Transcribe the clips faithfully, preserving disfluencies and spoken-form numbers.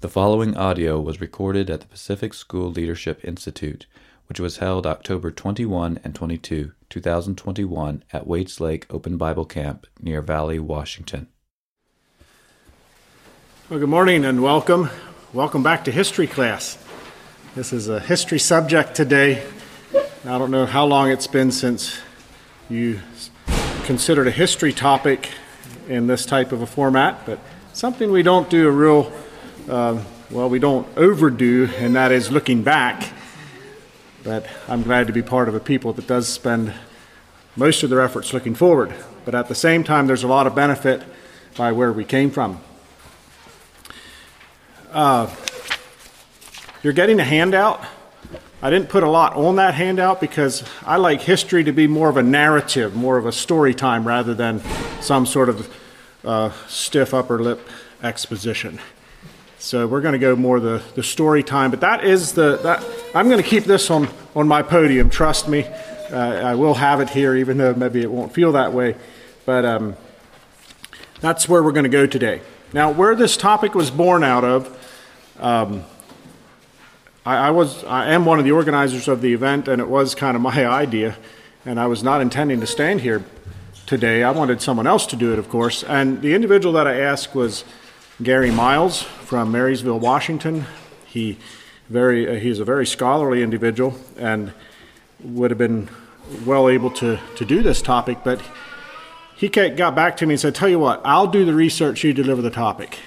The following audio was recorded at the Pacific School Leadership Institute, which was held October twenty-first and twenty-second, two thousand twenty-one at Waits Lake Open Bible Camp near Valley, Washington. Well, good morning and welcome. Welcome back to history class. This is a history subject today. I don't know how long it's been since you considered a history topic in this type of a format, but something we don't do a real, uh, well, we don't overdo, and that is looking back. But I'm glad to be part of a people that does spend most of their efforts looking forward. But at the same time, there's a lot of benefit by where we came from. Uh, you're getting a handout. I didn't put a lot on that handout because I like history to be more of a narrative, more of a story time rather than some sort of uh, stiff upper lip exposition. So we're going to go more the, the story time, but that is the, that I'm going to keep this on, on my podium, trust me. Uh, I will have it here even though maybe it won't feel that way, but um, that's where we're going to go today. Now, where this topic was born out of, um, I, I was I am one of the organizers of the event, and it was kind of my idea, and I was not intending to stand here today. I wanted someone else to do it, of course, and the individual that I asked was Gary Miles from Marysville, Washington. He very uh, he's a very scholarly individual and would have been well able to, to do this topic, but he got back to me and said, tell you what, I'll do the research, you deliver the topic.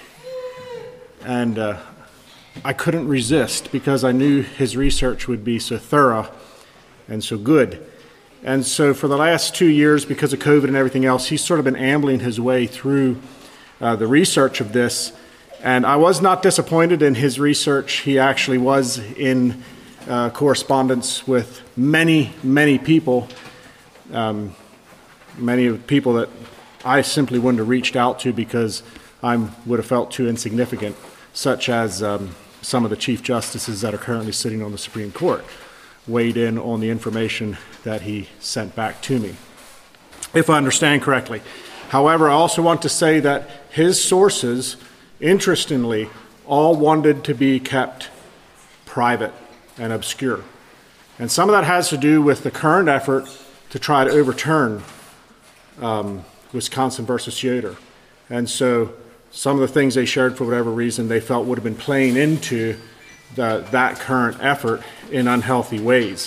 And uh, I couldn't resist because I knew his research would be so thorough and so good. And so for the last two years, because of COVID and everything else, he's sort of been ambling his way through uh, the research of this. And I was not disappointed in his research. He actually was in uh, correspondence with many, many people, um, many people that I simply wouldn't have reached out to because I would have felt too insignificant, such as um, some of the chief justices that are currently sitting on the Supreme Court weighed in on the information that he sent back to me, if I understand correctly. However, I also want to say that his sources, interestingly, all wanted to be kept private and obscure. And some of that has to do with the current effort to try to overturn um, Wisconsin versus Yoder. And so some of the things they shared, for whatever reason, they felt would have been playing into the, that current effort in unhealthy ways.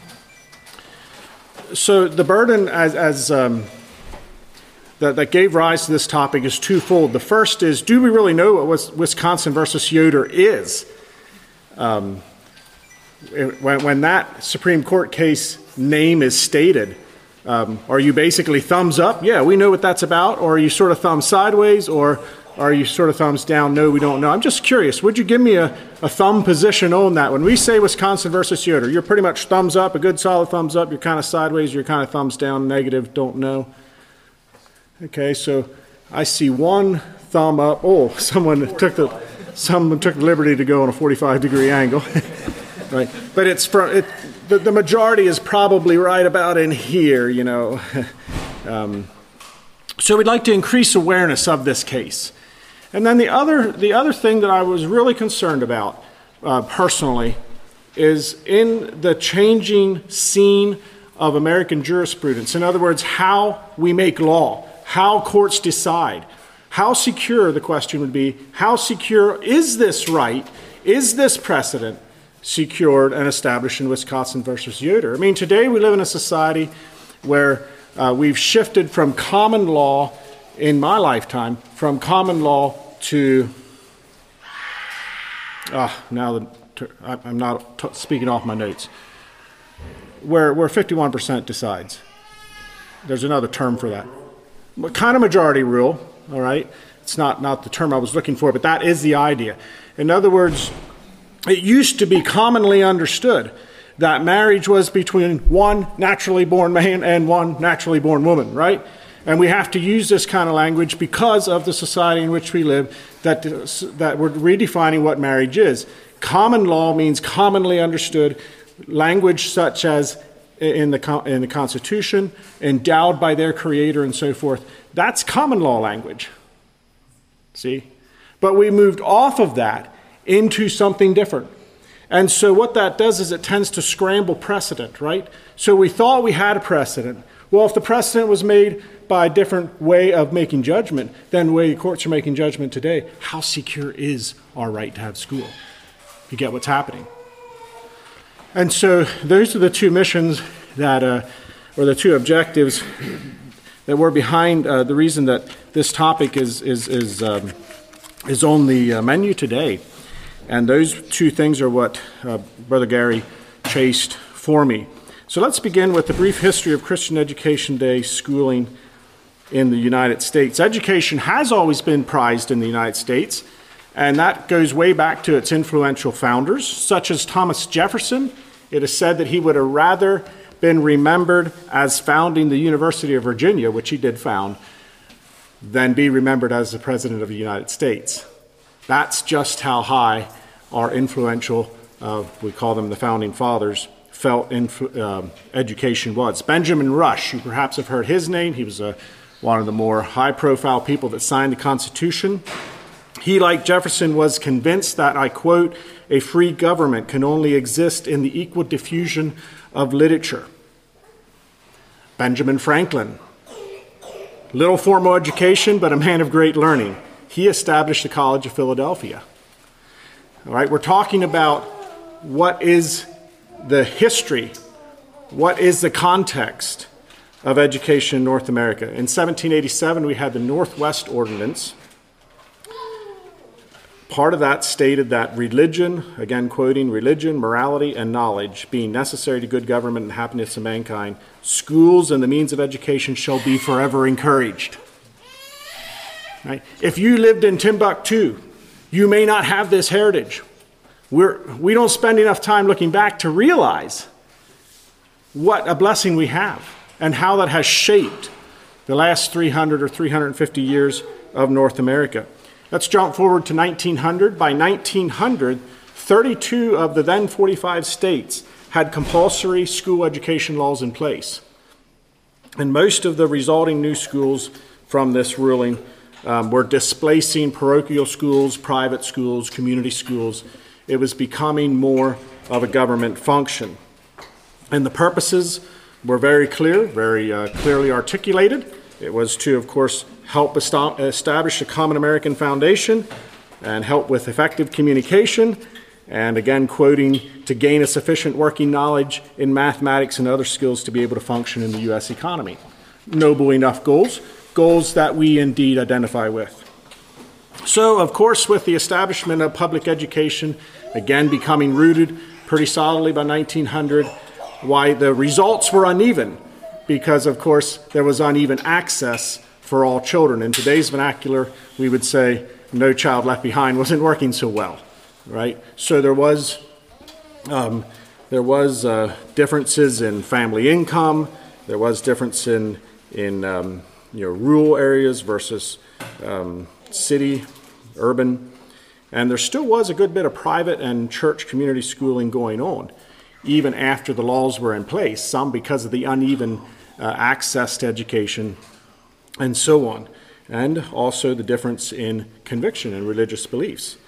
So the burden as, as um, that, that gave rise to this topic is twofold. The first is, do we really know what Wisconsin versus Yoder is? Um, it, when, when that Supreme Court case name is stated, um, are you basically thumbs up? Yeah, we know what that's about. Or are you sort of thumbs sideways? Or are you sort of thumbs down? No, we don't know. I'm just curious. Would you give me a, a thumb position on that? When we say Wisconsin versus Yoder, you're pretty much thumbs up, a good solid thumbs up. You're kind of sideways. You're kind of thumbs down, negative, don't know. Okay, so I see one thumb up. Oh, someone took the someone took the liberty to go on a forty-five degree angle. Right, but it's from it. The, the majority is probably right about in here, you know. um, so we'd like to increase awareness of this case. And then the other the other thing that I was really concerned about uh, personally is in the changing scene of American jurisprudence. In other words, how we make law, how courts decide, how secure, the question would be, how secure is this right, is this precedent secured and established in Wisconsin versus Yoder? I mean, today we live in a society where uh, we've shifted from common law in my lifetime, from common law to, ah, now the, I'm not t- speaking off my notes, where, where fifty-one percent decides. There's another term for that. But kind of majority rule, all right? It's not, not the term I was looking for, but that is the idea. In other words, it used to be commonly understood that marriage was between one naturally born man and one naturally born woman, right? And we have to use this kind of language because of the society in which we live, that, that we're redefining what marriage is. Common law means commonly understood language such as in the, in the Constitution, endowed by their creator and so forth. That's common law language. See? But we moved off of that into something different. And so what that does is it tends to scramble precedent, right? So we thought we had a precedent. Well, if the precedent was made by a different way of making judgment than the way the courts are making judgment today, how secure is our right to have school? You get what's happening. And so those are the two missions that, uh, or the two objectives that were behind uh, the reason that this topic is is is um, is on the uh, menu today. And those two things are what uh, Brother Gary chased for me. So let's begin with a brief history of Christian Education Day schooling in the United States. Education has always been prized in the United States, and that goes way back to its influential founders, such as Thomas Jefferson. It is said that he would have rather been remembered as founding the University of Virginia, which he did found, than be remembered as the President of the United States. That's just how high our influential, uh, we call them the Founding Fathers, felt influ- uh, education was. Benjamin Rush, you perhaps have heard his name. He was a, one of the more high-profile people that signed the Constitution. He, like Jefferson, was convinced that, I quote, a free government can only exist in the equal diffusion of literature. Benjamin Franklin, little formal education, but a man of great learning. He established the College of Philadelphia. All right, we're talking about what is the history, what is the context of education in North America. In seventeen eighty-seven, we had the Northwest Ordinance. Part of that stated that religion, again quoting, religion, morality, and knowledge being necessary to good government and happiness of mankind, schools and the means of education shall be forever encouraged. Right? If you lived in Timbuktu, you may not have this heritage. We're, we don't spend enough time looking back to realize what a blessing we have and how that has shaped the last three hundred or three hundred fifty years of North America. Let's jump forward to nineteen hundred. By nineteen hundred, thirty-two of the then forty-five states had compulsory school education laws in place. And most of the resulting new schools from this ruling um, were displacing parochial schools, private schools, community schools. It was becoming more of a government function. And the purposes were very clear, very uh, clearly articulated. It was to, of course, help establish a common American foundation and help with effective communication, and again quoting, to gain a sufficient working knowledge in mathematics and other skills to be able to function in the U S economy. Noble enough goals, goals that we indeed identify with. So, of course, with the establishment of public education, again becoming rooted pretty solidly by nineteen hundred, why the results were uneven, because, of course, there was uneven access for all children. In today's vernacular, we would say No Child Left Behind wasn't working so well, right? So there was um, there was uh, differences in family income. There was difference in in um, you know rural areas versus um, city, urban, and there still was a good bit of private and church community schooling going on, even after the laws were in place. Some because of the uneven uh, access to education, and so on, and also the difference in conviction and religious beliefs.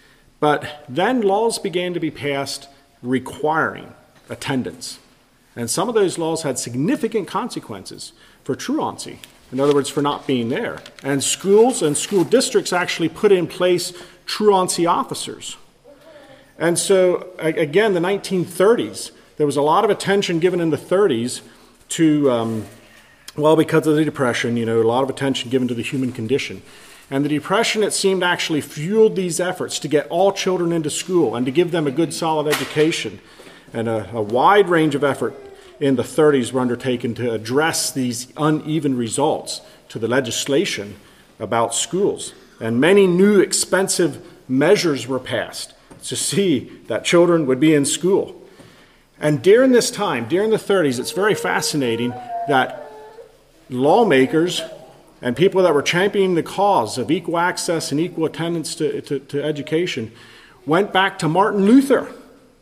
But then laws began to be passed requiring attendance, and some of those laws had significant consequences for truancy, in other words, for not being there. And schools and school districts actually put in place truancy officers. And so, again, the nineteen thirties, there was a lot of attention given in the thirties to um, Well, because of the Depression, you know, a lot of attention given to the human condition. And the Depression, it seemed, actually fueled these efforts to get all children into school and to give them a good, solid education. And a, a wide range of effort in the thirties were undertaken to address these uneven results to the legislation about schools. And many new expensive measures were passed to see that children would be in school. And during this time, during the thirties, it's very fascinating that lawmakers and people that were championing the cause of equal access and equal attendance to, to, to education went back to Martin Luther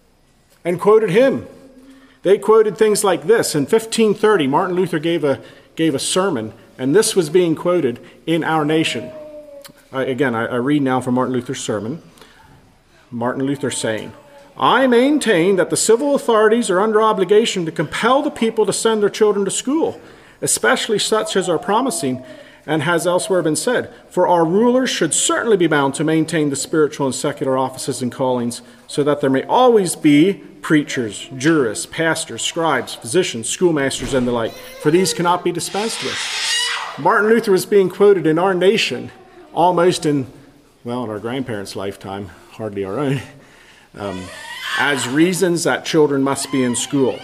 and quoted him. They quoted things like this. In fifteen thirty, Martin Luther gave a, gave a sermon, and this was being quoted in Our Nation. I, again, I, I read now from Martin Luther's sermon. Martin Luther saying, "I maintain that the civil authorities are under obligation to compel the people to send their children to school, especially such as are promising, and has elsewhere been said, for our rulers should certainly be bound to maintain the spiritual and secular offices and callings, so that there may always be preachers, jurists, pastors, scribes, physicians, schoolmasters, and the like, for these cannot be dispensed with." Martin Luther was being quoted in our nation almost in, well, in our grandparents' lifetime, hardly our own, um, as reasons that children must be in school.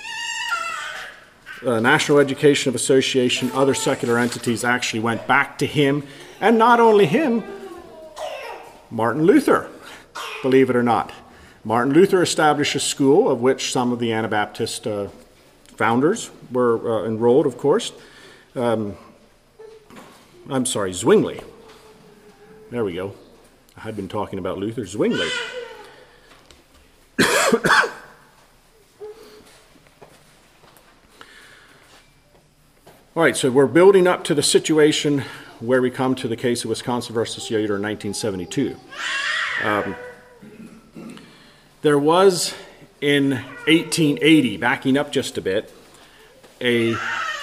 The National Education Association, other secular entities actually went back to him, and not only him, Martin Luther, believe it or not. Martin Luther established a school of which some of the Anabaptist uh, founders were uh, enrolled, of course. Um, I'm sorry, Zwingli. There we go. I had been talking about Luther. Zwingli. All right, so we're building up to the situation where we come to the case of Wisconsin versus Yoder in nineteen seventy-two. Um, there was in eighteen eighty, backing up just a bit, a,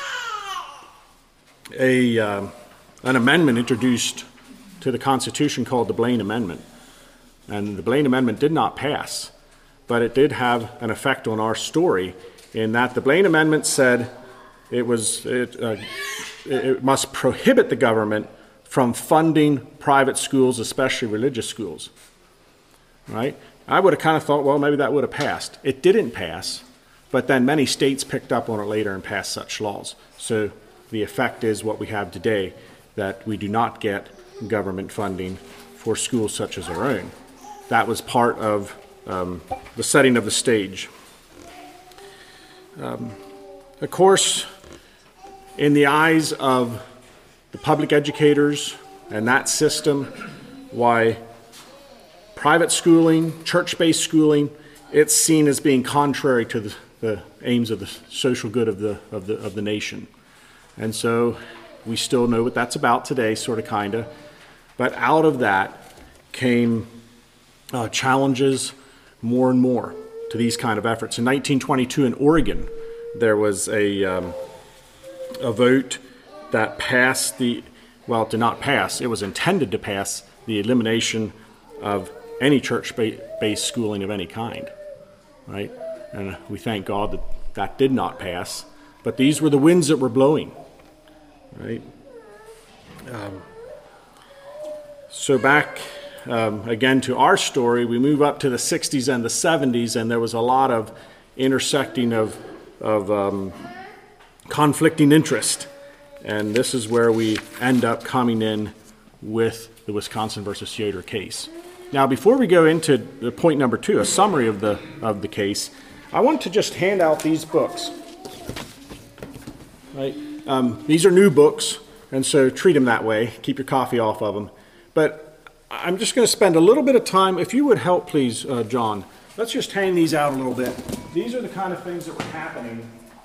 a um, an amendment introduced to the Constitution called the Blaine Amendment. And the Blaine Amendment did not pass, but it did have an effect on our story in that the Blaine Amendment said it was it, uh, it must prohibit the government from funding private schools, especially religious schools. Right? I would have kind of thought, well, maybe that would have passed. It didn't pass, but then many states picked up on it later and passed such laws. So the effect is what we have today, that we do not get government funding for schools such as our own. That was part of um, the setting of the stage. Um, of course, in the eyes of the public educators and that system, why private schooling, church-based schooling, it's seen as being contrary to the, the aims of the social good of the, of the, of the nation. And so we still know what that's about today, sort of, kind of. But out of that came uh, challenges more and more to these kind of efforts. In nineteen twenty-two in Oregon, there was a, um, a vote that passed the, well, it did not pass, it was intended to pass the elimination of any church-based schooling of any kind, right? And we thank God that that did not pass. But these were the winds that were blowing, right? Um, so back um, again to our story, we move up to the sixties and the seventies, and there was a lot of intersecting of, of um, conflicting interest. And this is where we end up coming in with the Wisconsin versus Yoder case. Now, before we go into the point number two, a summary of the of the case, I want to just hand out these books. Right? Um, these are new books, and so treat them that way. Keep your coffee off of them. But I'm just going to spend a little bit of time. If you would help, please, uh, John. Let's just hang these out a little bit. These are the kind of things that were happening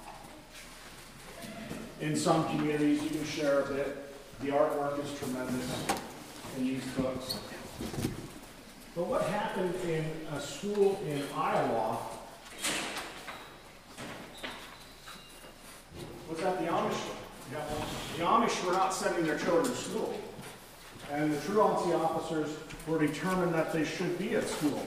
in some communities. You can share a bit. The artwork is tremendous in these books. But what happened in a school in Iowa was that the Amish, the Amish were not sending their children to school. And the truancy officers were determined that they should be at school.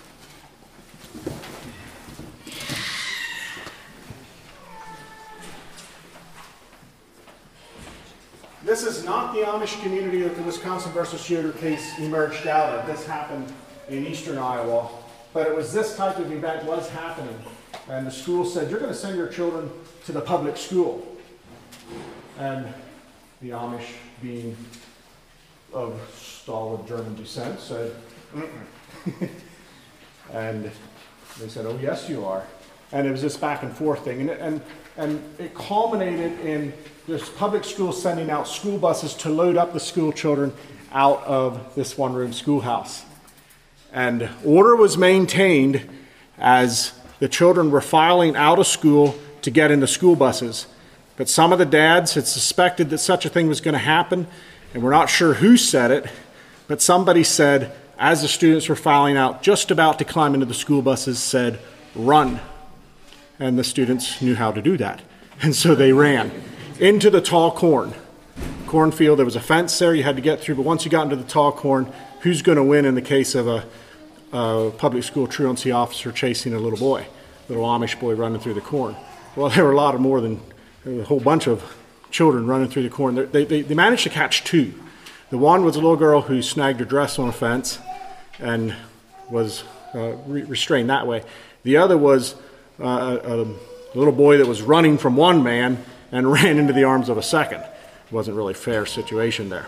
This is not the Amish community that the Wisconsin versus Yoder case emerged out of. This happened in eastern Iowa. But it was this type of event was happening. And the school said, you're going to send your children to the public school. And the Amish, being of stolid German descent, said, mm-mm. And they said, oh, yes, you are. And it was this back and forth thing. And, and, and it culminated in this public school sending out school buses to load up the school children out of this one-room schoolhouse. And order was maintained as the children were filing out of school to get into school buses. But some of the dads had suspected that such a thing was going to happen, and we're not sure who said it, but somebody said, as the students were filing out, just about to climb into the school buses, said, "Run." And the students knew how to do that. And so they ran into the tall corn. Cornfield, there was a fence there you had to get through, but once you got into the tall corn, who's going to win in the case of a, a public school truancy officer chasing a little boy, little Amish boy running through the corn? Well, there were a lot of more than a whole bunch of children running through the corn. They, they, they managed to catch two. The one was a little girl who snagged her dress on a fence and was uh, re- restrained that way. The other was uh, a, a little boy that was running from one man and ran into the arms of a second. It wasn't really a fair situation there.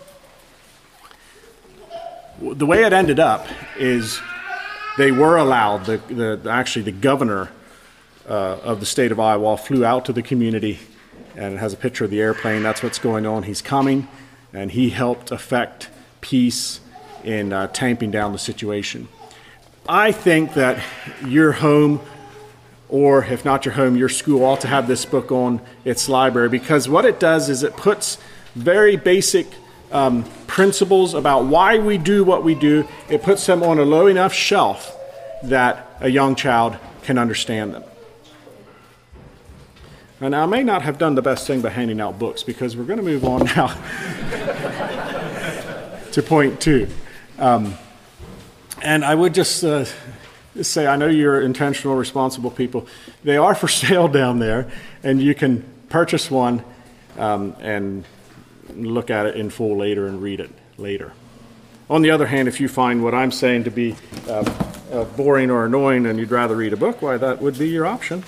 The way it ended up is they were allowed, the, the actually the governor uh, of the state of Iowa flew out to the community, and it has a picture of the airplane. That's what's going on. He's coming, and he helped effect peace in uh, tamping down the situation. I think that your home, or if not your home, your school ought to have this book on its library, because what it does is it puts very basic um, principles about why we do what we do. It puts them on a low enough shelf that a young child can understand them. And I may not have done the best thing by handing out books, because we're going to move on now to point two. Um, and I would just uh, say, I know you're intentional, responsible people. They are for sale down there, and you can purchase one um, and look at it in full later and read it later. On the other hand, if you find what I'm saying to be uh, uh, boring or annoying and you'd rather read a book, why, that would be your option.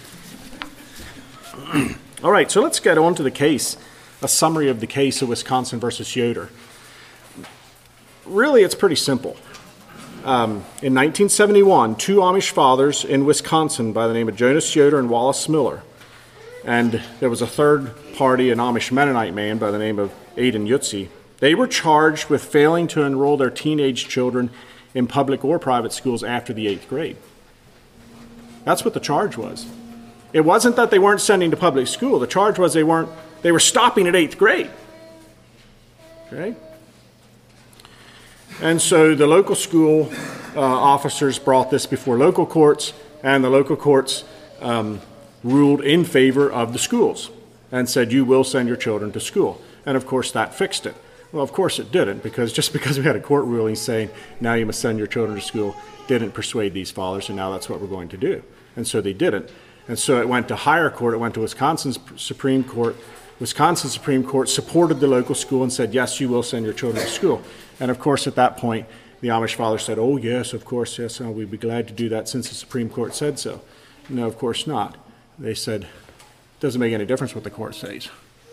All right, so let's get on to the case, a summary of the case of Wisconsin versus Yoder. Really, it's pretty simple. Um, in nineteen seventy-one, two Amish fathers in Wisconsin by the name of Jonas Yoder and Wallace Miller, and there was a third party, an Amish Mennonite man by the name of Aidan Yutzi. They were charged with failing to enroll their teenage children in public or private schools after the eighth grade. That's what the charge was. It wasn't that they weren't sending to public school. The charge was they weren't, they were stopping at eighth grade. Okay? And so the local school uh, officers brought this before local courts, and the local courts um, ruled in favor of the schools and said, you will send your children to school. And of course that fixed it. Well, of course it didn't, because just because we had a court ruling saying now you must send your children to school didn't persuade these fathers, and now that's what we're going to do. And so they didn't. And so it went to higher court. It went to Wisconsin's Supreme Court. Wisconsin Supreme Court supported the local school and said, yes, you will send your children to school. And of course, at that point, the Amish father said, oh, yes, of course, yes, oh, we'd be glad to do that since the Supreme Court said so. No, of course not. They said, it doesn't make any difference what the court says.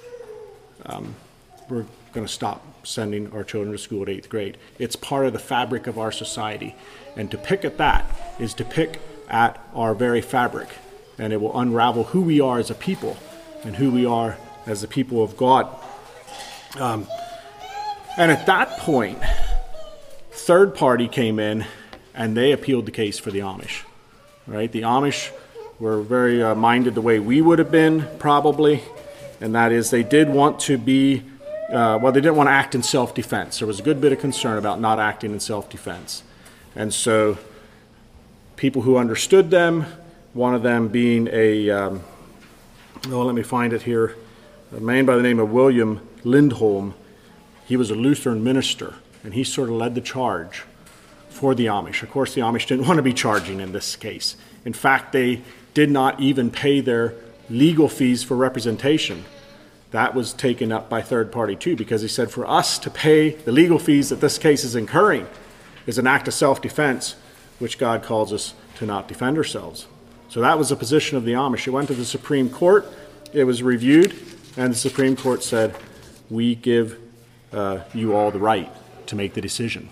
Um, we're going to stop sending our children to school at eighth grade. It's part of the fabric of our society. And to pick at that is to pick at our very fabric. And it will unravel who we are as a people and who we are as the people of God. Um, and at that point, third party came in and they appealed the case for the Amish. Right? The Amish were very uh, minded the way we would have been, probably, and that is they did want to be, uh, well, they didn't want to act in self-defense. There was a good bit of concern about not acting in self-defense. And so people who understood them, one of them being a, um, oh, let me find it here, a man by the name of William Lindholm. He was a Lutheran minister, and he sort of led the charge for the Amish. Of course, the Amish didn't want to be charging in this case. In fact, they did not even pay their legal fees for representation. That was taken up by third party too, because he said for us to pay the legal fees that this case is incurring is an act of self-defense, which God calls us to not defend ourselves. So that was the position of the Amish. It went to the Supreme Court, it was reviewed, and the Supreme Court said, we give uh, you all the right to make the decision.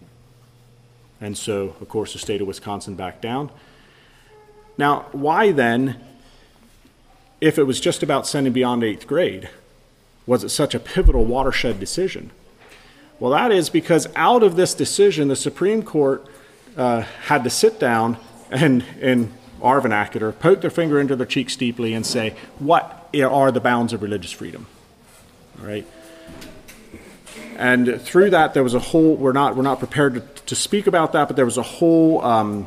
And so, of course, the state of Wisconsin backed down. Now, why then, if it was just about sending beyond eighth grade, was it such a pivotal watershed decision? Well, that is because out of this decision, the Supreme Court uh, had to sit down and, in our vernacular, poke their finger into their cheeks deeply and say, what are the bounds of religious freedom? All right. And through that, there was a whole, we're not, we're not prepared to, to speak about that, but there was a whole um,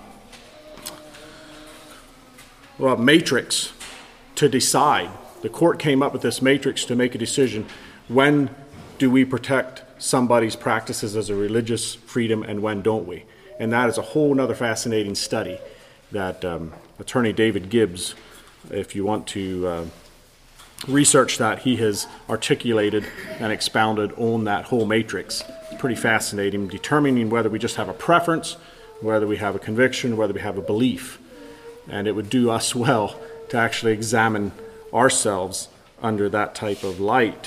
well, matrix to decide. The court came up with this matrix to make a decision. When do we protect somebody's practices as a religious freedom and when don't we? And that is a whole other fascinating study that um, Attorney David Gibbs, if you want to uh, research that, he has articulated and expounded on that whole matrix. It's pretty fascinating, determining whether we just have a preference, whether we have a conviction, whether we have a belief. And it would do us well to actually examine ourselves under that type of light.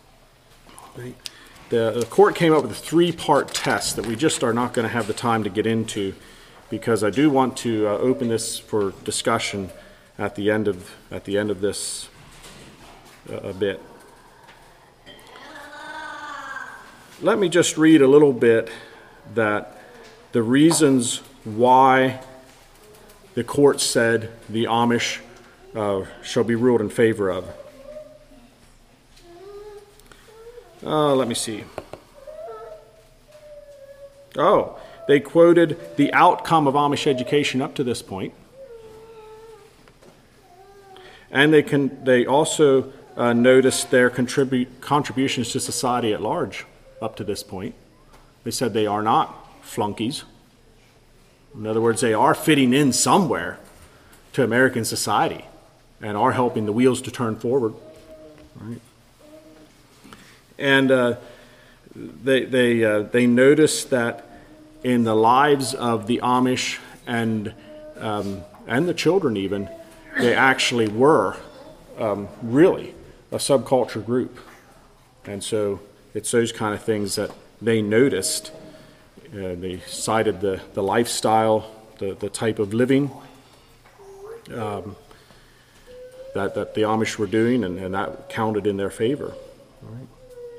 The, the court came up with a three-part test that we just are not going to have the time to get into, because I do want to uh, open this for discussion at the end of at the end of this uh, a bit. Let me just read a little bit that the reasons why the court said the Amish uh, shall be ruled in favor of. Uh, let me see. Oh, they quoted the outcome of Amish education up to this point. And they can. They also uh, noticed their contribute, contributions to society at large up to this point. They said they are not flunkies. In other words, they are fitting in somewhere to American society and are helping the wheels to turn forward. Right? And uh, they they uh, they noticed that in the lives of the Amish and um, and the children even, they actually were um, really a subculture group. And so it's those kind of things that they noticed. Uh, they cited the, the lifestyle, the, the type of living um, that, that the Amish were doing, and, and that counted in their favor. All right.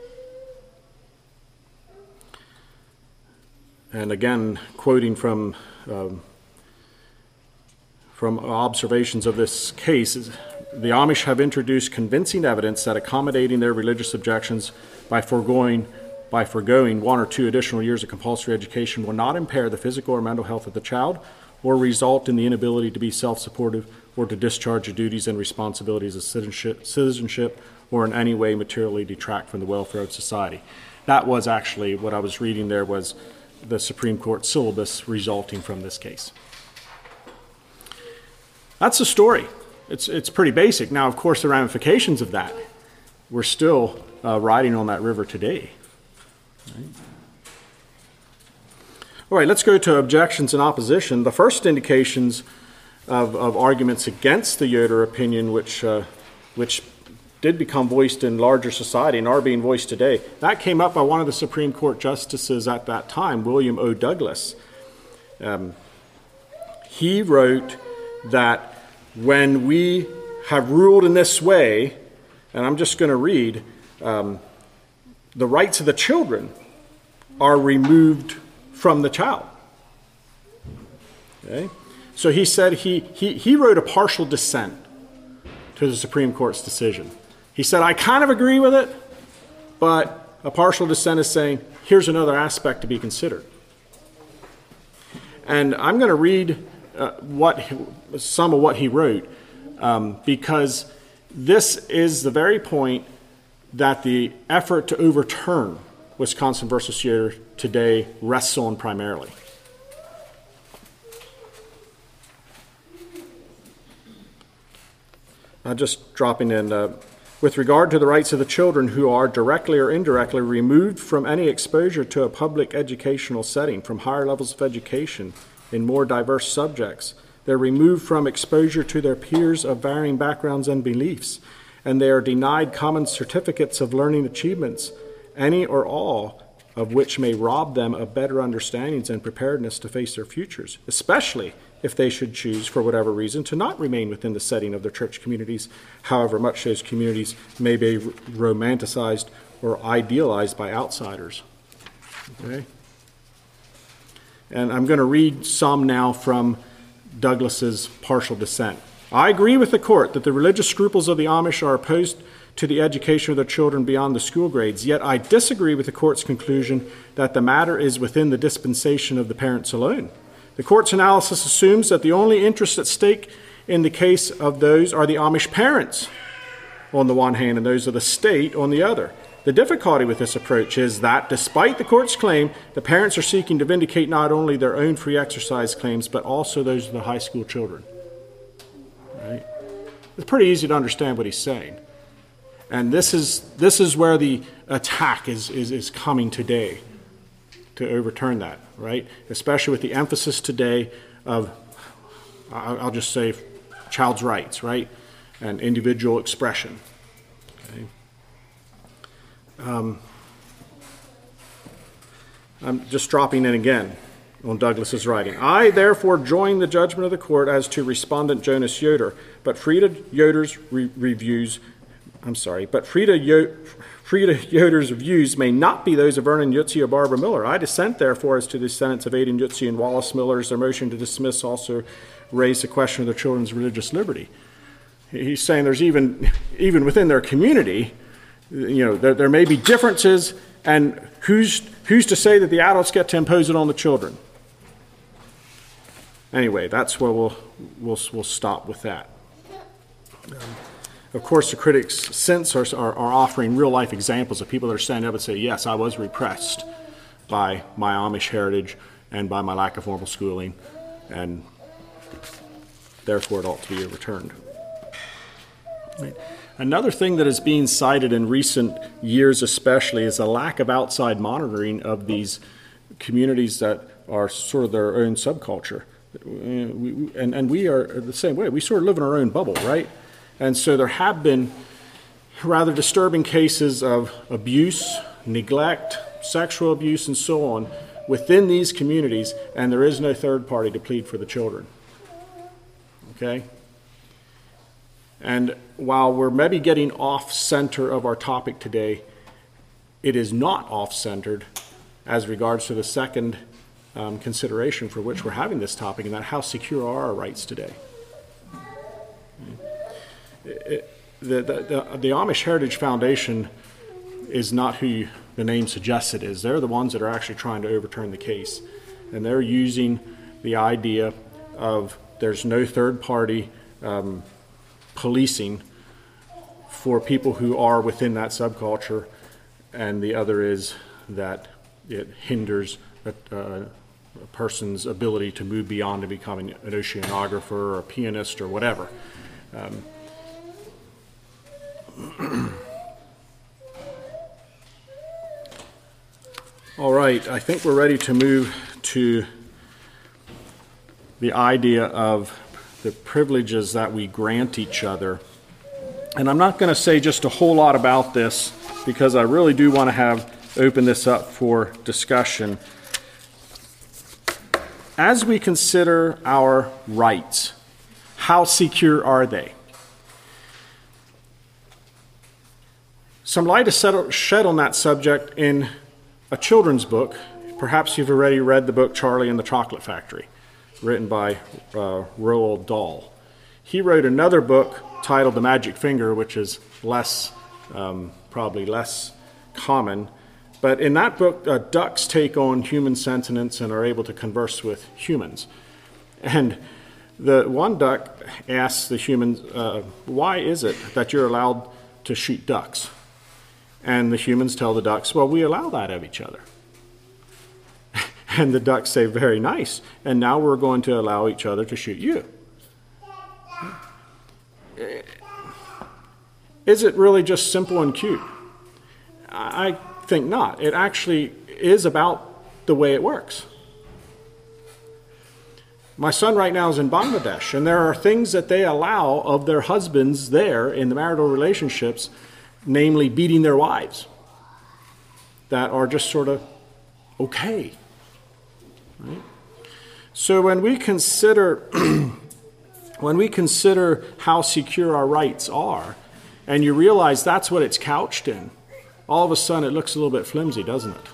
And again, quoting from um, from observations of this case, the Amish have introduced convincing evidence that accommodating their religious objections by foregoing by foregoing one or two additional years of compulsory education will not impair the physical or mental health of the child, or result in the inability to be self-supportive or to discharge the duties and responsibilities of citizenship, citizenship, or in any way materially detract from the welfare of society. That was actually what I was reading there, was the Supreme Court syllabus resulting from this case. That's the story. It's it's pretty basic. Now, of course, the ramifications of that, we're still uh, riding on that river today. Right. All right, let's go to objections and opposition. The first indications of, of arguments against the Yoder opinion, which uh, which did become voiced in larger society and are being voiced today, that came up by one of the Supreme Court justices at that time, William O. Douglas. Um, he wrote that when we have ruled in this way, and I'm just going to read, um, the rights of the children are removed from the child. Okay? So he said he, he, he wrote a partial dissent to the Supreme Court's decision. He said, I kind of agree with it, but a partial dissent is saying, here's another aspect to be considered. And I'm going to read uh, what some of what he wrote, um, because this is the very point that the effort to overturn Wisconsin versus Yoder today rests on primarily. I'm just dropping in, uh, with regard to the rights of the children who are directly or indirectly removed from any exposure to a public educational setting, from higher levels of education in more diverse subjects. They're removed from exposure to their peers of varying backgrounds and beliefs, and they are denied common certificates of learning achievements, any or all of which may rob them of better understandings and preparedness to face their futures, especially if they should choose, for whatever reason, to not remain within the setting of their church communities, however much those communities may be romanticized or idealized by outsiders. Okay? And I'm going to read some now from Douglas's partial dissent. I agree with the court that the religious scruples of the Amish are opposed to the education of their children beyond the school grades. Yet I disagree with the court's conclusion that the matter is within the dispensation of the parents alone. The court's analysis assumes that the only interests at stake in the case of those are the Amish parents on the one hand and those of the state on the other. The difficulty with this approach is that, despite the court's claim, the parents are seeking to vindicate not only their own free exercise claims, but also those of the high school children. Right? It's pretty easy to understand what he's saying. And this is this is where the attack is, is, is coming today, to overturn that, right? Especially with the emphasis today of, I'll just say, child's rights, right? And individual expression. Okay? Um, I'm just dropping in again on Douglas's writing. I therefore join the judgment of the court as to respondent Jonas Yoder, but Frida Yoder's re- reviews, I'm sorry, but Frida, Yo- Frida Yoder's views may not be those of Vernon Yutzi or Barbara Miller. I dissent therefore as to the descendants of Aidan Yutzi and Wallace Miller's. Their motion to dismiss also raised the question of their children's religious liberty. He's saying there's even, even within their community, you know, there, there may be differences, and who's who's to say that the adults get to impose it on the children? Anyway, that's where we'll we'll we'll stop with that. Um, of course, the critics since are, are are offering real life examples of people that are standing up and say, "Yes, I was repressed by my Amish heritage and by my lack of formal schooling, and therefore it ought to be overturned." Right. Another thing that is being cited in recent years especially is a lack of outside monitoring of these communities that are sort of their own subculture. We, and, and we are the same way. We sort of live in our own bubble, right? And so there have been rather disturbing cases of abuse, neglect, sexual abuse, and so on within these communities, and there is no third party to plead for the children. Okay? And while we're maybe getting off center of our topic today, it is not off centered as regards to the second um, consideration for which we're having this topic, and that how secure are our rights today. It, it, the, the, the, the Amish Heritage Foundation is not who you, the name suggests it is. They're the ones that are actually trying to overturn the case. And they're using the idea of there's no third party um, policing for people who are within that subculture, and the other is that it hinders a, uh, a person's ability to move beyond to becoming an oceanographer or a pianist or whatever. Um, all right, I think we're ready to move to the idea of the privileges that we grant each other. And I'm not going to say just a whole lot about this because I really do want to have open this up for discussion. As we consider our rights, how secure are they? Some light is shed on that subject in a children's book. Perhaps you've already read the book Charlie and the Chocolate Factory, written by uh, Roald Dahl. He wrote another book titled The Magic Finger, which is less, um, probably less common. But in that book, uh, ducks take on human sentiments and are able to converse with humans. And the one duck asks the humans, uh, why is it that you're allowed to shoot ducks? And the humans tell the ducks, well, we allow that of each other. And the ducks say, very nice. And now we're going to allow each other to shoot you. Is it really just simple and cute? I think not. It actually is about the way it works. My son right now is in Bangladesh, and there are things that they allow of their husbands there in the marital relationships, namely beating their wives, that are just sort of okay. Right? So when we consider when we consider how secure our rights are, and you realize that's what it's couched in, all of a sudden it looks a little bit flimsy, doesn't it?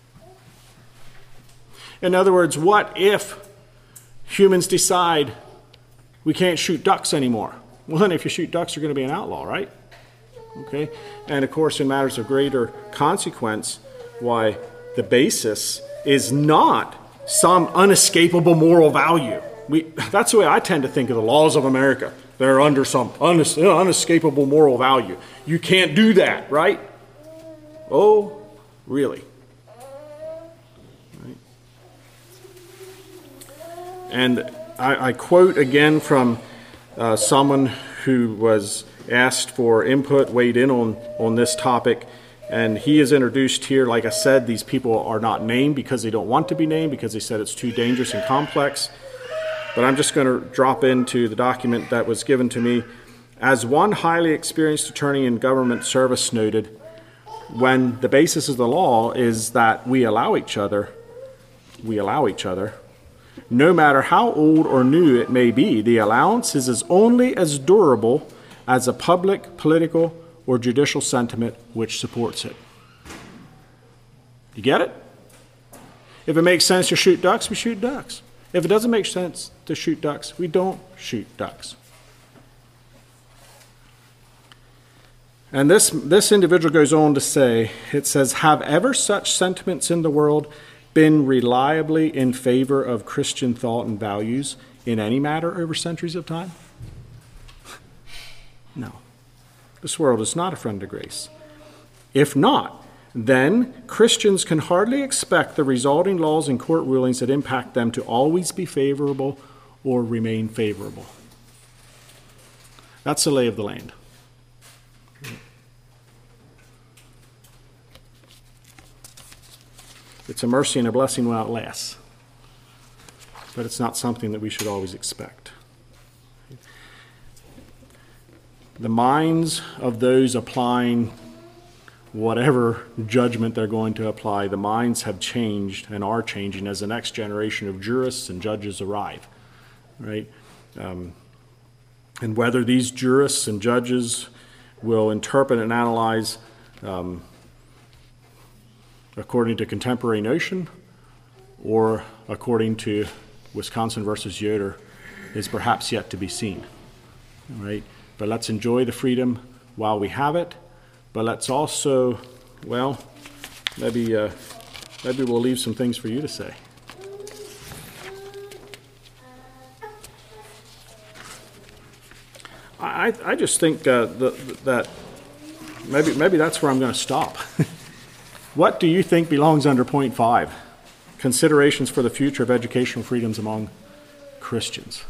In other words, what if humans decide we can't shoot ducks anymore? Well, then if you shoot ducks, you're going to be an outlaw, right? Okay? And of course, in matters of greater consequence, why the basis is not some unescapable moral value. We, that's the way I tend to think of the laws of America. They're under some unes, unescapable moral value. You can't do that, right? Oh, really? Right. And I, I quote again from uh, someone who was asked for input, weighed in on, on this topic. And he is introduced here. Like I said, these people are not named because they don't want to be named, because they said it's too dangerous and complex. But I'm just going to drop into the document that was given to me. As one highly experienced attorney in government service noted, when the basis of the law is that we allow each other, we allow each other, no matter how old or new it may be, the allowance is as only as durable as a public, political, or judicial sentiment which supports it. You get it? If it makes sense to shoot ducks, we shoot ducks. If it doesn't make sense to shoot ducks, we don't shoot ducks. And this, this individual goes on to say, it says, have ever such sentiments in the world been reliably in favor of Christian thought and values in any matter over centuries of time? No. This world is not a friend to grace. If not, then Christians can hardly expect the resulting laws and court rulings that impact them to always be favorable or remain favorable. That's the lay of the land. It's a mercy and a blessing without less. But it's not something that we should always expect. The minds of those applying whatever judgment they're going to apply, the minds have changed and are changing as the next generation of jurists and judges arrive, right? Um, and whether these jurists and judges will interpret and analyze um, according to contemporary notion or according to Wisconsin versus Yoder is perhaps yet to be seen, right? But let's enjoy the freedom while we have it. But let's also, well, maybe uh, maybe we'll leave some things for you to say. I I just think uh, the, that maybe maybe that's where I'm going to stop. What do you think belongs under point five? Considerations for the future of educational freedoms among Christians.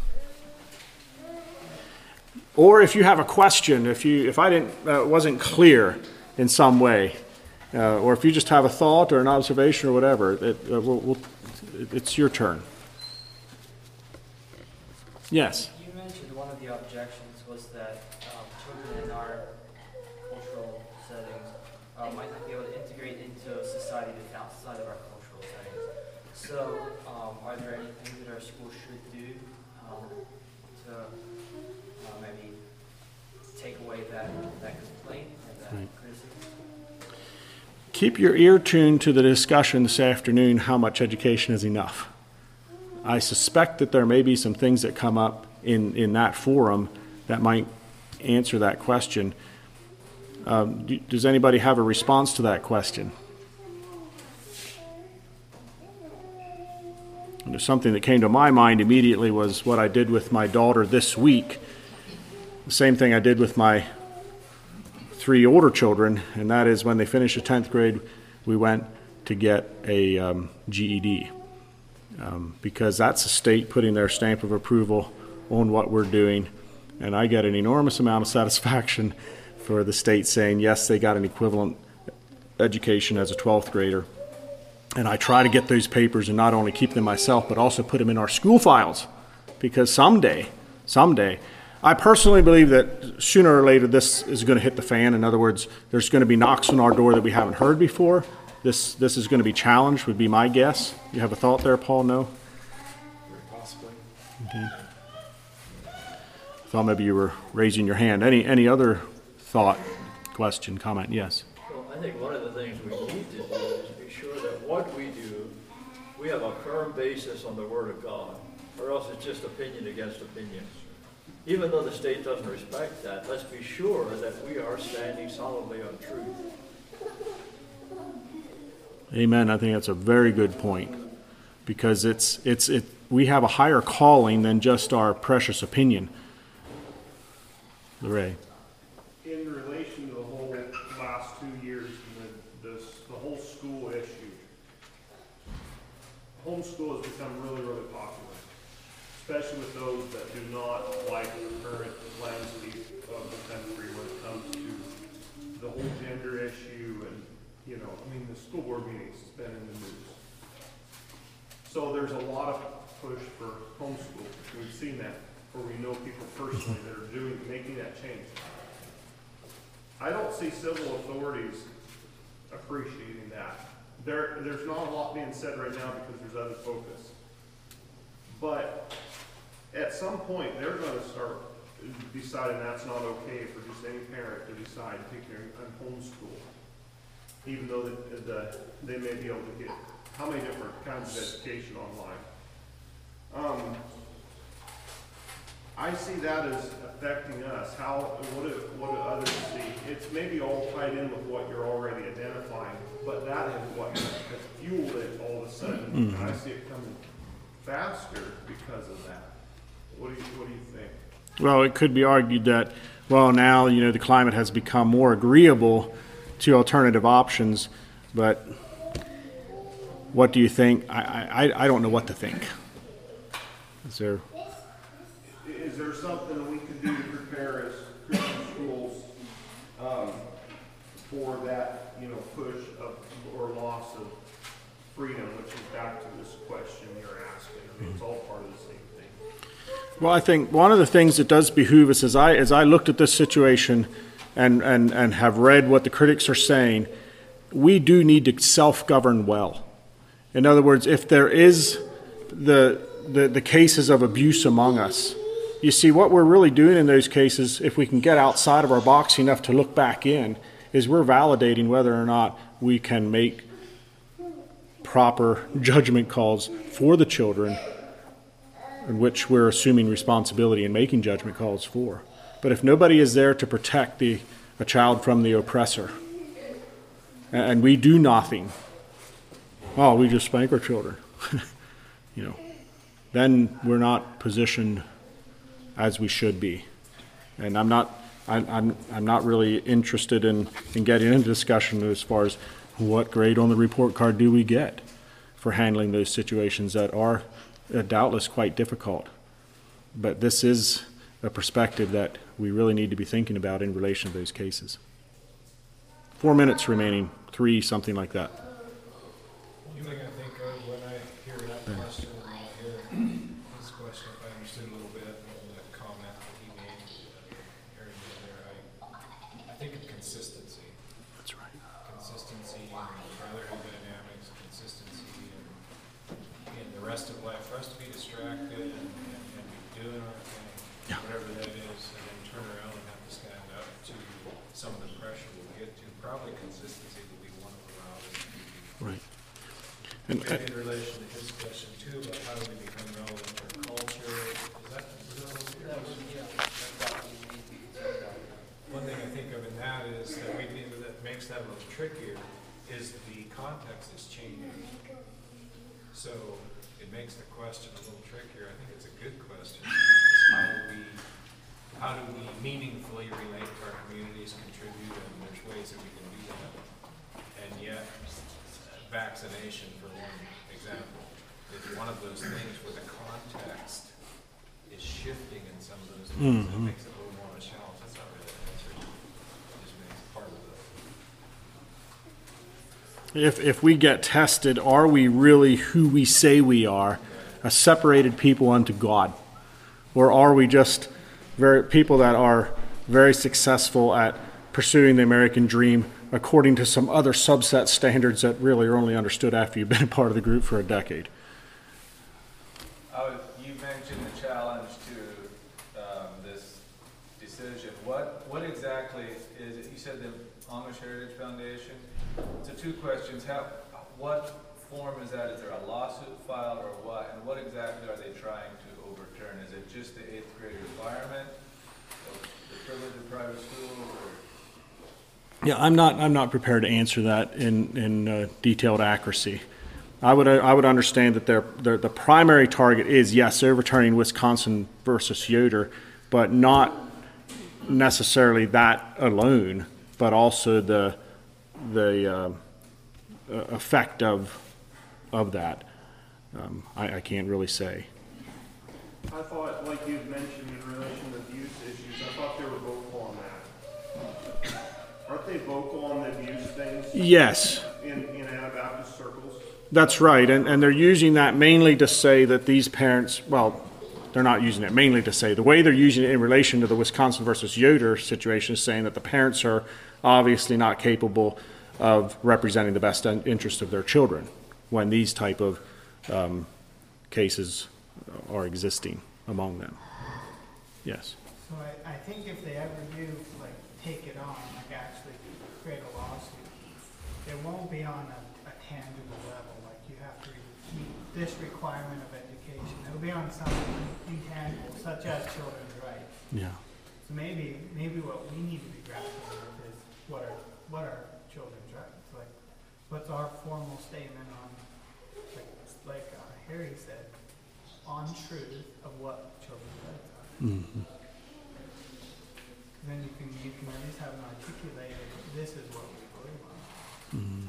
Or if you have a question, if you if I didn't uh, wasn't clear in some way, uh, or if you just have a thought or an observation or whatever, it, uh, we'll, we'll, it's your turn. Yes. You mentioned one of the objections was that um, children in our cultural settings uh, might not be able to integrate into a society that's outside of our cultural settings. So, um, are there any things that our schools should do um, to uh, maybe take away that, that complaint or that right. criticism? Keep your ear tuned to the discussion this afternoon, how much education is enough. I suspect that there may be some things that come up in, in that forum that might answer that question. Um, do, does anybody have a response to that question? And something that came to my mind immediately was what I did with my daughter this week. The same thing I did with my three older children, and that is when they finished the tenth grade, we went to get a um, G E D. Um, because that's the state putting their stamp of approval on what we're doing. And I get an enormous amount of satisfaction for the state saying, yes, they got an equivalent education as a twelfth grader. And I try to get those papers and not only keep them myself, but also put them in our school files. Because someday, someday, I personally believe that sooner or later this is going to hit the fan. In other words, there's going to be knocks on our door that we haven't heard before. This this is going to be challenged, would be my guess. You have a thought there, Paul? No? Very possibly. Okay. I thought maybe you were raising your hand. Any any other thought, question, comment? Yes? Well, I think one of the things we need to do is be sure that what we do, we have a firm basis on the Word of God, or else it's just opinion against opinion. even though the state doesn't respect that, let's be sure that we are standing solidly on truth. Amen. I think that's a very good point, because it's it's it. We have a higher calling than just our precious opinion. Ray. In relation to the whole last two years, the, this, the whole school issue, homeschool has become really, really popular, especially with those that do not like the current landscape of the country when it comes to the whole gender issue. And, you know, I mean, the school board meetings has been in the news. So there's a lot of push for homeschool. We've seen that, or we know people personally that are doing, making that change. I don't see civil authorities appreciating that. There, there's not a lot being said right now because there's other focus. But at some point, they're going to start deciding that's not okay for just any parent to decide to take their homeschool, even though the, the, they may be able to get how many different kinds of education online. Um, I see that as affecting us. How, what do, what do others see? It's maybe all tied in with what you're already identifying, but that is what has fueled it all of a sudden. Mm-hmm. And I see it coming faster because of that. What do you, what do you think? Well, it could be argued that, well, now, you know, the climate has become more agreeable to alternative options, but what do you think? I, I, I don't know what to think. Is there... Is there something we could do to prepare as Christian schools um, for that, you know, push of or loss of freedom, which is back to this question you're asking? I mean, it's all part of the same thing. Well, I think one of the things that does behoove us, as I as I looked at this situation and and and have read what the critics are saying, we do need to self-govern well. In other words, if there is the the, the cases of abuse among us, you see, what we're really doing in those cases, if we can get outside of our box enough to look back in, is we're validating whether or not we can make proper judgment calls for the children, in which we're assuming responsibility in making judgment calls for. But if nobody is there to protect the a child from the oppressor, and we do nothing, oh, we just spank our children, you know, then we're not positioned as we should be. And I'm not I, I'm I'm not really interested in, in getting into discussion as far as what grade on the report card do we get for handling those situations that are uh, doubtless quite difficult. But this is a perspective that we really need to be thinking about in relation to those cases. Four minutes remaining, three, something like that. You thing I think of when I hear that question, and I hear this question, if I understood a little bit, and that comment that he made, uh, Aaron did there, I, I think of consistency. That's right. Consistency in brotherhood dynamics, consistency in, in the rest of life, for us to be distracted and, and, and be doing our thing, yeah. whatever that is, and then turn around and have to stand up to some of the pressure we'll get to. Probably consistency will be one of the loudest. Right. And maybe in relation to his question too, about how do we become relevant to our culture? Is that, is that what you're One thing I think of in that is that we that makes that a little trickier is the context is changing. So it makes the question a little trickier. I think it's a good question. Is how do we how do we meaningfully relate to our communities, contribute, and there's ways that we can do that. And yet vaccination, for one example, is one of those things where the context is shifting in some of those things. Mm-hmm. It makes it a little more of a challenge. That's not really an answer. It just makes it part of the... If, if we get tested, are we really who we say we are, a separated people unto God? Or are we just very people that are very successful at pursuing the American dream according to some other subset standards that really are only understood after you've been a part of the group for a decade? Uh, you mentioned the challenge to um, this decision. What what exactly is it? You said the Amish Heritage Foundation. So two questions. How, what form is that? Is there a lawsuit filed or what? And what exactly are they trying to overturn? Is it just the eighth grade requirement? Yeah, I'm not, I'm not prepared to answer that in, in uh, detailed accuracy. I would, I would understand that their, their, the primary target is, yes, they're returning Wisconsin versus Yoder, but not necessarily that alone, but also the, the uh, effect of, of that. Um, I, I can't really say. I thought, like you had mentioned in relation to abuse issues, I thought they were vocal on that. Aren't they vocal on the abuse things? Yes. In, in Anabaptist circles? That's right, and, and they're using that mainly to say that these parents, well, they're not using it mainly to say, the way they're using it in relation to the Wisconsin versus Yoder situation is saying that the parents are obviously not capable of representing the best interest of their children when these type of um, cases are existing among them. Yes. So I, I think if they ever do, like, take it on, like actually create a lawsuit, it won't be on a, a tangible level, like you have to meet this requirement of education. It'll be on something intangible, such as children's rights. Yeah. So maybe, maybe what we need to be grappling with is what are, what are children's rights? Like, what's our formal statement on, like, like uh, Harry said, on truth of what children's rights are. Mm-hmm. Then you can you can at least have an articulated, this is what we believe on. Mm-hmm.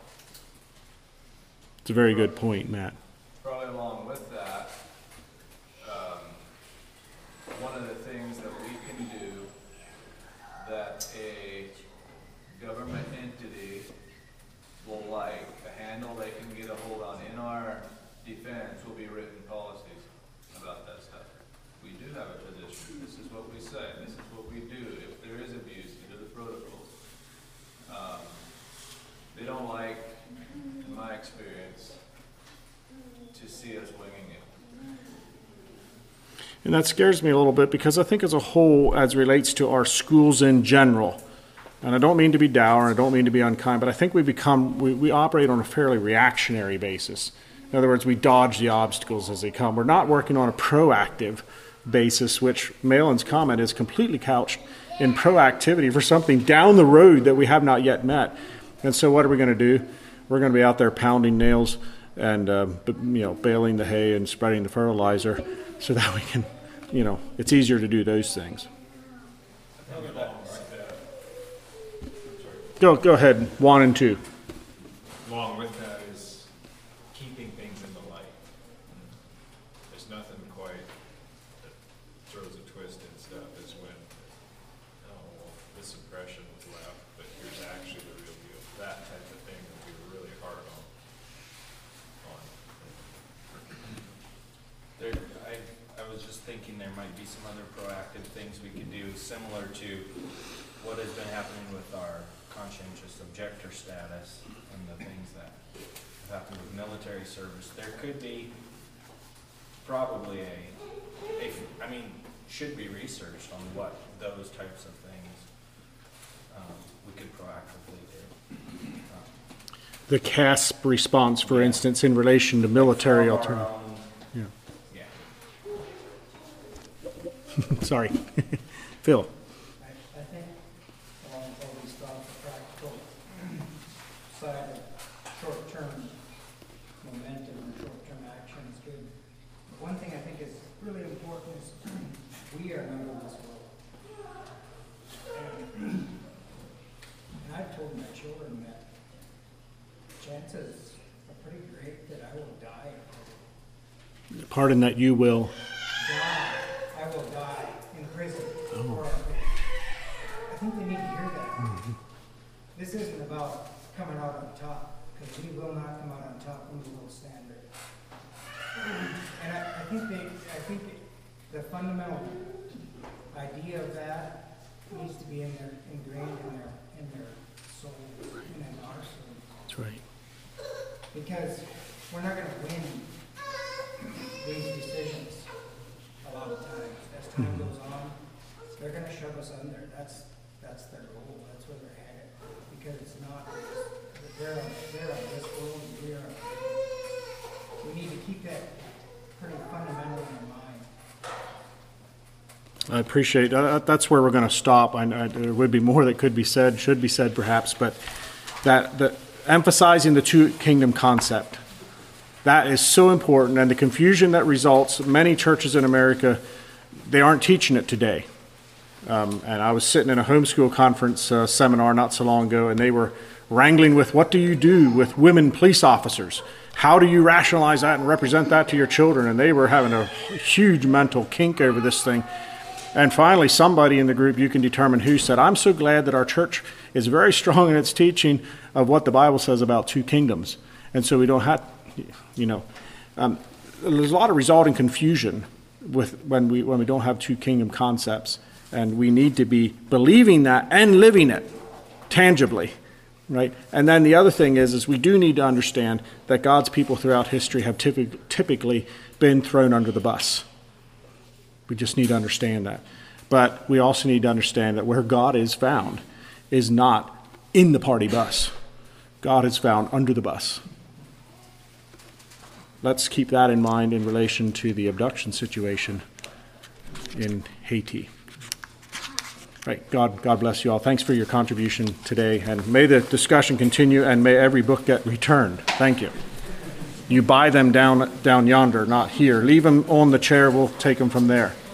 It's a very good point, Matt. Probably along with that, um, one of the things that we can do that a government entity will like, a handle they can get a hold on in our defense will be written policies about that stuff. We do have a position. This is what we say. This is what we do. If there is abuse, these are the protocols. Um, they don't like, in my experience, to see us winging it. And that scares me a little bit because I think as a whole, as relates to our schools in general, and I don't mean to be dour, I don't mean to be unkind, but I think we become, we, we operate on a fairly reactionary basis. In other words, we dodge the obstacles as they come. We're not working on a proactive basis, which Malin's comment is completely couched in proactivity for something down the road that we have not yet met. And so what are we going to do? We're going to be out there pounding nails and uh, you know, baling the hay and spreading the fertilizer so that we can, you know, it's easier to do those things. Go, go ahead, one and two. Along with that is keeping things in the light. There's nothing quite that throws a twist and stuff is when, oh, well, this impression was left, but here's actually the real deal. That type of thing would be really hard on. on. There, I, I was just thinking there might be some other proactive things we could do similar to what has been happening with our conscientious objector status and the things that have happened with military service. There could be probably a, a I mean, should be researched on what those types of things um, we could proactively do. Um, The C A S P response, for Yeah. instance, in relation to military of our alternatives. own- Yeah. Yeah. Sorry. Phil. I, I think along with all these thoughts, the practical side of short-term momentum and short-term action is good. But one thing I think is really important is we are not of this world. And, and I've told my children that chances are pretty great that I will die. Pardon that you will. Die. I will die in prison. Oh. Or I think they need to hear that. Mm-hmm. This isn't about coming out on top, because we will not come out on top. We will stand there. And I, I think they, I think the fundamental idea of that needs to be in their, ingrained in their, in their soul, and in our soul. That's right. Because we're not going to win these decisions a lot of times. As time Mhm. goes on, they're going to shove us under. That's that's their goal. That's where they're headed. Because it's not, they're on, they're on this world, and we're on. We need to keep that pretty fundamental in mind. I appreciate uh, that's where we're going to stop. I, I, there would be more that could be said, should be said perhaps, but that, that emphasizing the two kingdom concept, that is so important. And the confusion that results, many churches in America, they aren't teaching it today. Um, and I was sitting in a homeschool conference uh, seminar not so long ago, and they were wrangling with, what do you do with women police officers? How do you rationalize that and represent that to your children? And they were having a huge mental kink over this thing. And finally, somebody in the group, you can determine who, said, I'm so glad that our church is very strong in its teaching of what the Bible says about two kingdoms. And so we don't have, you know, um, there's a lot of resulting confusion with when we when we don't have two kingdom concepts. And we need to be believing that and living it tangibly, right? And then the other thing is, is we do need to understand that God's people throughout history have typic, typically been thrown under the bus. We just need to understand that. But we also need to understand that where God is found is not in the party bus. God is found under the bus. Let's keep that in mind in relation to the abduction situation in Haiti. Right. God, God bless you all. Thanks for your contribution today. And may the discussion continue, and may every book get returned. Thank you. You buy them down down yonder, not here. Leave them on the chair. We'll take them from there.